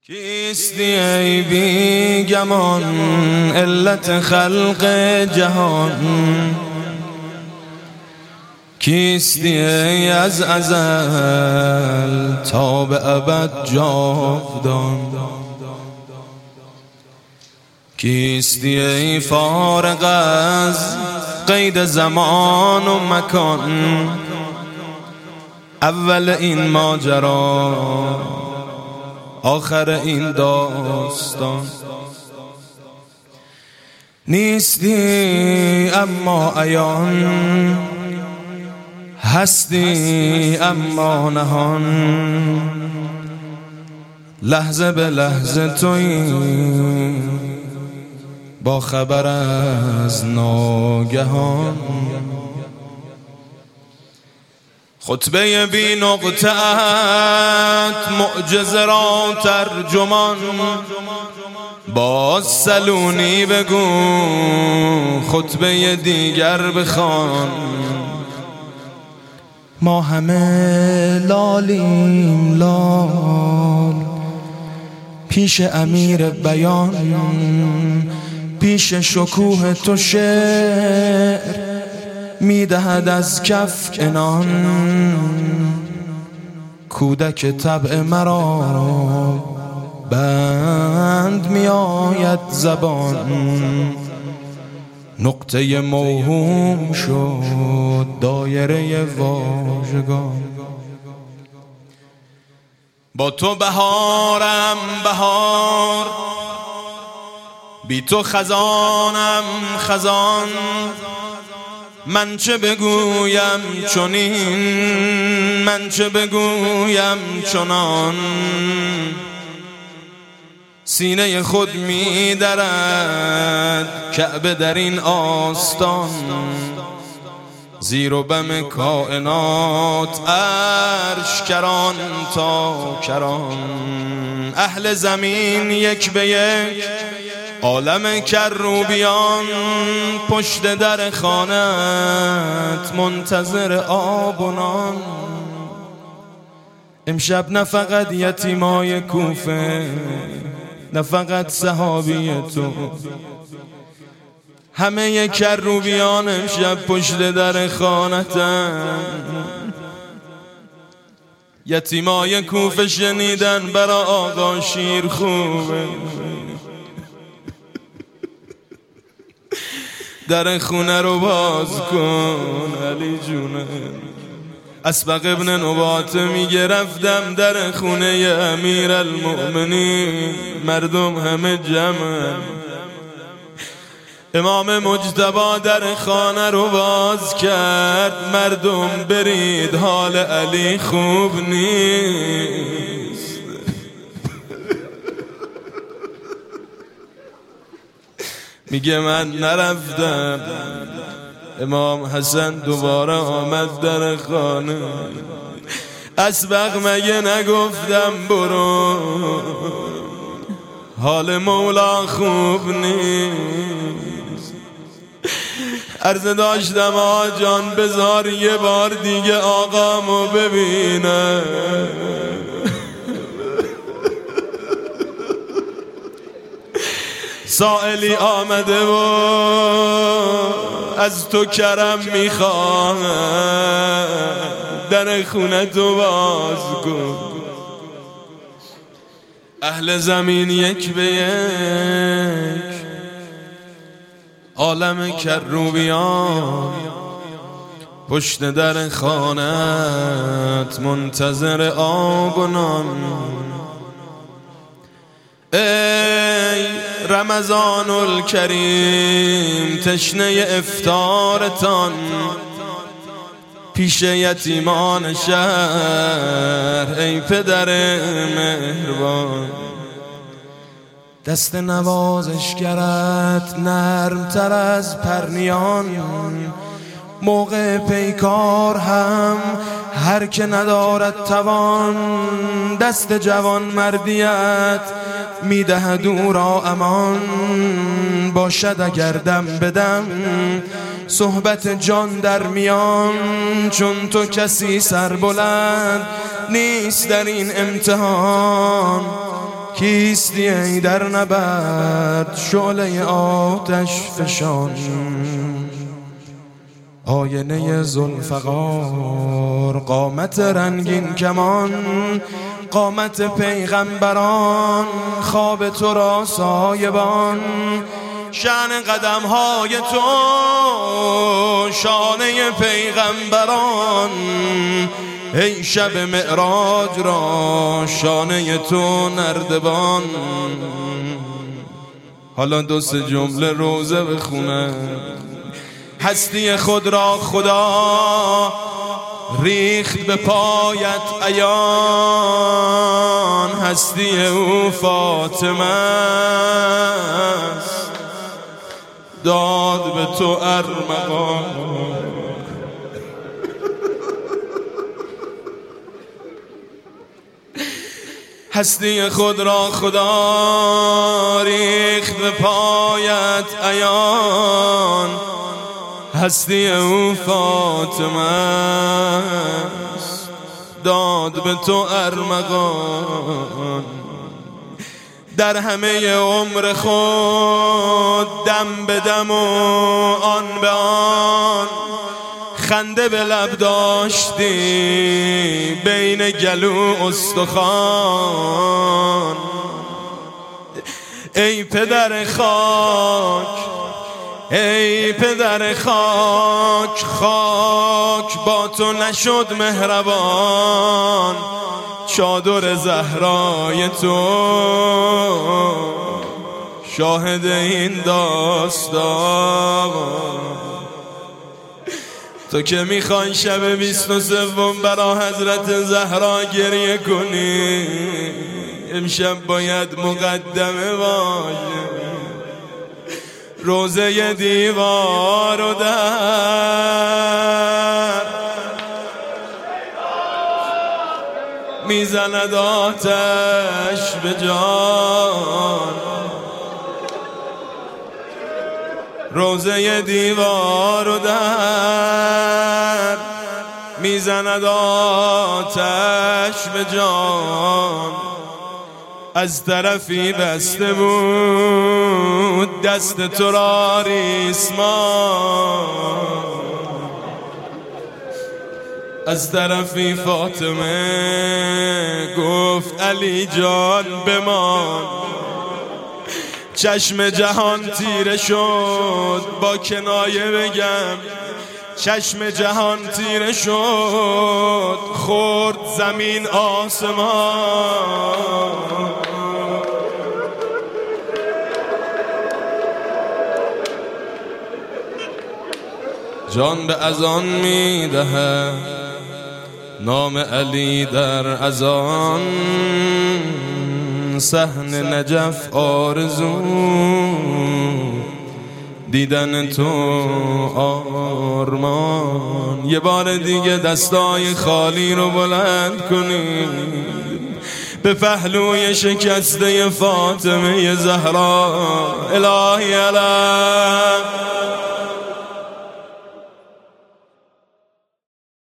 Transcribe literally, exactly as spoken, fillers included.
کیستی ای بی گمان علت خلق جهان؟ کیستی ای از ازل تا به ابد جاودان؟ کیستی ای فارغ از قید زمان و مکان؟ اول این ماجرا آخر این داستان. نیستی اما عیان، هستی اما نهان. لحظه به لحظه تویی با خبر از ناگهان. خطبه بی نقطه‌ات معجزه را ترجمان. باز سلونی بگو خطبه دیگر بخوان. ما همه لالیم لال پیش امیر بیان، پیش شکوه تو شعر میدهد از کف عنان. کودک طبع مرا بند می آید زبان. نقطه موهوم شد دایره واژگان. با تو بهارم بهار، بی تو خزانم خزان. من چه بگویم چنین، من چه بگویم چنان. سینه خود می درد کعبه در این آستان. زیر و بم کائنات عرش کران تا کران. اهل زمین یک به یک، عالم کروبیان پشت در خانت منتظر آب و نان. امشب نه فقط یتیمای کوفه، نه فقط صحابی تو، همه کروبیان امشب پشت در خانتن. یتیمای کوفه شنیدن برا آقا شیر خوبه. در خونه رو باز کن علی جونه. اسبق ابن نباته میگه رفتم در خونه امیر المؤمنین، مردم همه جمع. امام مجتبی در خانه رو باز کرد، مردم برید حال علی خوب نیست. میگه من نرفتم. امام حسن دوباره آمد در خانه. اسبق مگه نگفتم برو حال مولا خوب نیست؟ عرض داشتم آقا جان بذار یه بار دیگه آقامو ببینم. سائلی آمده و از تو کرم میخوام، در خونه تو باز کن. اهل زمین یک به یک، عالم کروبیان پشت در خانت منتظر آب و نان. ای رمضان الکریم تشنه افطارتان، پیش یتیمان شهر ای پدر مهربان. دست نوازشگرت نرم تر از پرنیان. موقع پیکار هم هر که ندارد توان، دست جوان مردیت میدهد او را امان. باشد اگر دم بدم صحبت جان در میان، چون تو کسی سربلند نیست در این امتحان کیستی ای در نبرد شعله آتش فشان، آینه ذوالفقار قامت رنگین کمان، قامت پیغمبران خواب تو را سایبان، شأن قدم های تو شانه پیغمبران، ای شب معراج را شانه تو نردبان. حالا دو سه جمله روزه بخونه. هستی خود را خدا ریخت به پایت عیان، هستی او فاطمه است داد به تو ارمغان. هستی خود را خدا ریخت به پایت عیان، هستی او فاطمه است داد به تو ارمغان. در همه عمر خود دم به دم و آن به آن، خنده به لب داشتی بین گلو استخوان. ای پدر خاک ای پدر خاک، خاک با تو نشد مهربان، چادر زهرای تو شاهد این داستان. تو که میخوای شب بیست و سوم برا حضرت زهرا گریه کنی، امشب باید مقدمه باشه. روزه دیوار و در میزند آتش به جان، روزه دیوار و در میزند آتش به جان. از طرفی بسته بود دست تو را ریسمان، از طرفی فاطمه گفت علی جان بمان. چشم جهان تیره شد، با کنایه بگم چشم جهان تیره شد، خورد زمین آسمان. جان به اذان می دهد نام علی در اذان، صحن نجف آرزو دیدن تو آرمان. یه بار دیگه دستای خالی رو بلند کنیم به پهلوی شکسته فاطمه زهرا. الهی علم